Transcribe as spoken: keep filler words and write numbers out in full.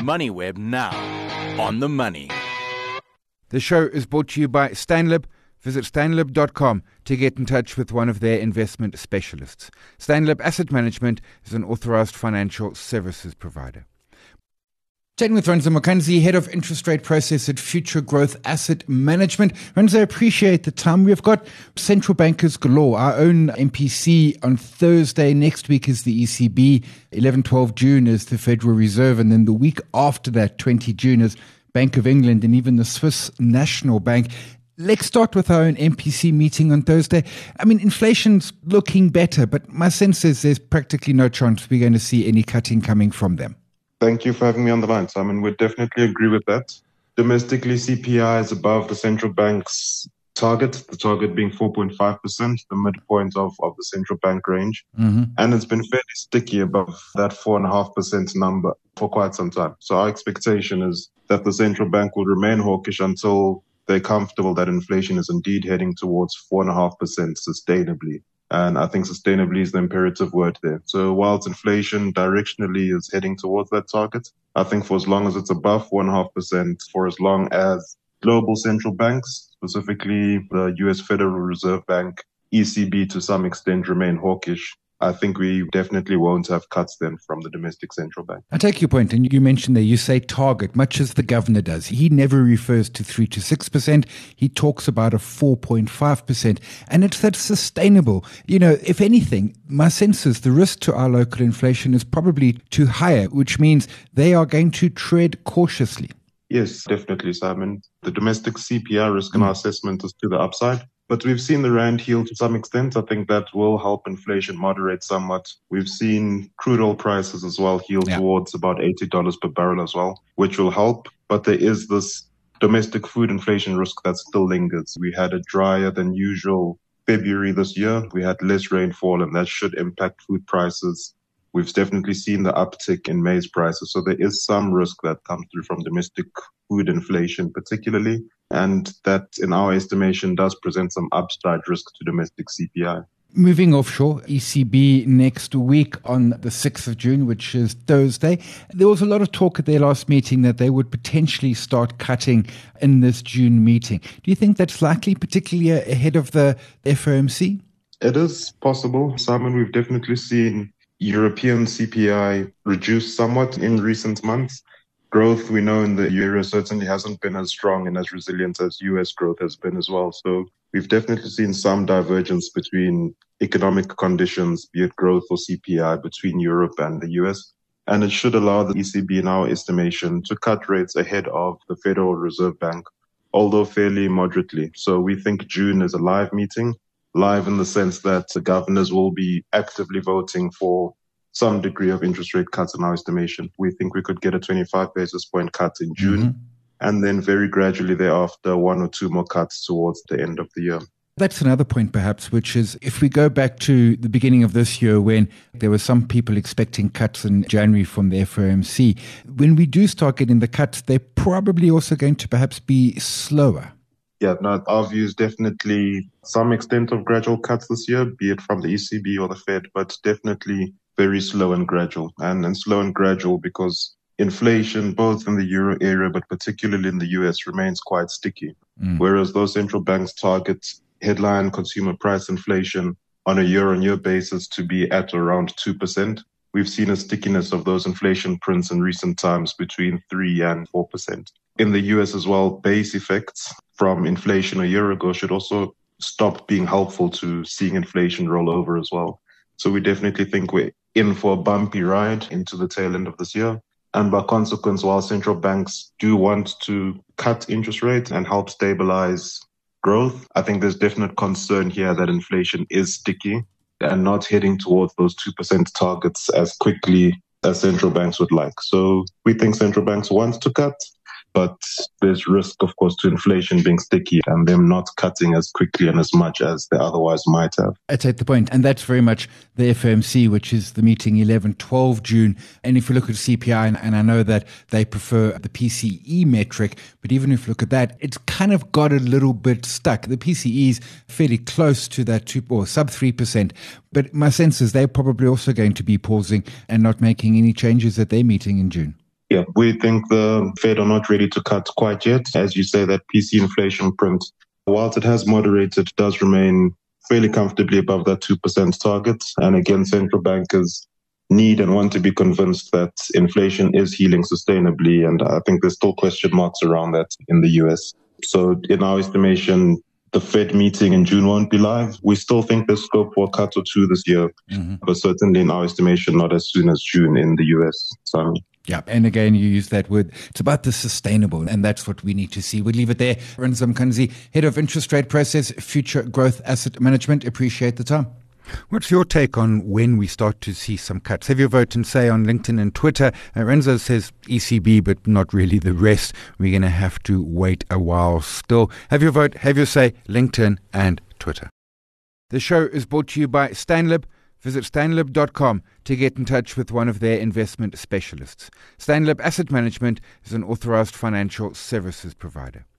MoneyWeb now. On the money. The show is brought to you by Stanlib. Visit stanlib dot com to get in touch with one of their investment specialists. Stanlib Asset Management is an authorized financial services provider. Chatting with Renzo Mackenzie, Head of Interest Rate Process at Future Growth Asset Management. Renzo, I appreciate the time. We've got central bankers galore. Our own M P C on Thursday. Next week is the E C B. eleven twelve June is the Federal Reserve. And then the week after that, twenty June, is Bank of England and even the Swiss National Bank. Let's start with our own M P C meeting on Thursday. I mean, inflation's looking better, but my sense is there's practically no chance we're going to see any cutting coming from them. Thank you for having me on the line, Simon. We definitely agree with that. Domestically, C P I is above the central bank's target, the target being four point five percent, the midpoint of, of the central bank range. Mm-hmm. And it's been fairly sticky above that four point five percent number for quite some time. So our expectation is that the central bank will remain hawkish until they're comfortable that inflation is indeed heading towards four point five percent sustainably. And I think sustainably is the imperative word there. So whilst inflation directionally is heading towards that target, I think for as long as it's above four point five percent, for as long as global central banks, specifically the U S Federal Reserve Bank, E C B to some extent remain hawkish, I think we definitely won't have cuts then from the domestic central bank. I take your point, and you mentioned there, you say target, much as the governor does. He never refers to three to six percent. He talks about a four point five percent, and it's that sustainable. You know, if anything, my sense is the risk to our local inflation is probably too high, which means they are going to tread cautiously. Yes, definitely, Simon. The domestic C P I risk in our assessment is to the upside. But we've seen the rand heal to some extent. I think that will help inflation moderate somewhat. We've seen crude oil prices as well heal yeah. towards about eighty dollars per barrel as well, which will help. But there is this domestic food inflation risk that still lingers. We had a drier than usual February this year. We had less rainfall, and that should impact food prices. We've definitely seen the uptick in maize prices. So there is some risk that comes through from domestic food inflation particularly. And that, in our estimation, does present some upside risk to domestic C P I. Moving offshore, E C B next week on the sixth of June, which is Thursday. There was a lot of talk at their last meeting that they would potentially start cutting in this June meeting. Do you think that's likely, particularly ahead of the F O M C? It is possible, Simon. We've definitely seen European C P I reduce somewhat in recent months. Growth, we know in the euro certainly hasn't been as strong and as resilient as U S growth has been as well. So we've definitely seen some divergence between economic conditions, be it growth or C P I, between Europe and the U S. And it should allow the E C B, in our estimation, to cut rates ahead of the Federal Reserve Bank, although fairly moderately. So we think June is a live meeting, live in the sense that the governors will be actively voting for some degree of interest rate cuts in our estimation. We think we could get a twenty-five basis point cut in June, mm-hmm. and then very gradually thereafter, one or two more cuts towards the end of the year. That's another point perhaps, which is if we go back to the beginning of this year when there were some people expecting cuts in January from the F O M C, when we do start getting the cuts, they're probably also going to perhaps be slower. Yeah, no, our view is definitely some extent of gradual cuts this year, be it from the E C B or the Fed, but definitely very slow and gradual. And, and slow and gradual because inflation, both in the euro area, but particularly in the U S, remains quite sticky. Mm. Whereas those central banks target headline consumer price inflation on a year-on-year basis to be at around two percent. We've seen a stickiness of those inflation prints in recent times between three and four percent. In the U S as well, base effects from inflation a year ago should also stop being helpful to seeing inflation roll over as well. So we definitely think we're in for a bumpy ride into the tail end of this year. And by consequence, while central banks do want to cut interest rates and help stabilize growth, I think there's definite concern here that inflation is sticky and not heading towards those two percent targets as quickly as central banks would like. So we think central banks want to cut, but there's risk, of course, to inflation being sticky and them not cutting as quickly and as much as they otherwise might have. I take the point, and that's very much the F O M C, which is the meeting eleven twelve June. And if you look at C P I, and, and I know that they prefer the P C E metric, but even if you look at that, it's kind of got a little bit stuck. The P C E is fairly close to that two or sub three percent, but my sense is they're probably also going to be pausing and not making any changes at their meeting in June. Yeah, we think the Fed are not ready to cut quite yet. As you say, that P C inflation print, whilst it has moderated, does remain fairly comfortably above that two percent target. And again, central bankers need and want to be convinced that inflation is healing sustainably. And I think there's still question marks around that in the U S. So in our estimation, the Fed meeting in June won't be live. We still think there's scope for a cut or two this year, mm-hmm. but certainly in our estimation, not as soon as June in the U S. So, yeah, and again, you use that word. It's about the sustainable, and that's what we need to see. We'll leave it there. Renzo Mkhize, Head of Interest Rate Process, Future Growth Asset Management. Appreciate the time. What's your take on when we start to see some cuts? Have your vote and say on LinkedIn and Twitter. Uh, Renzo says E C B, but not really the rest. We're going to have to wait a while still. Have your vote, have your say, LinkedIn and Twitter. The show is brought to you by Stanlib. Visit stanlib dot com to get in touch with one of their investment specialists. Stanlib Asset Management is an authorized financial services provider.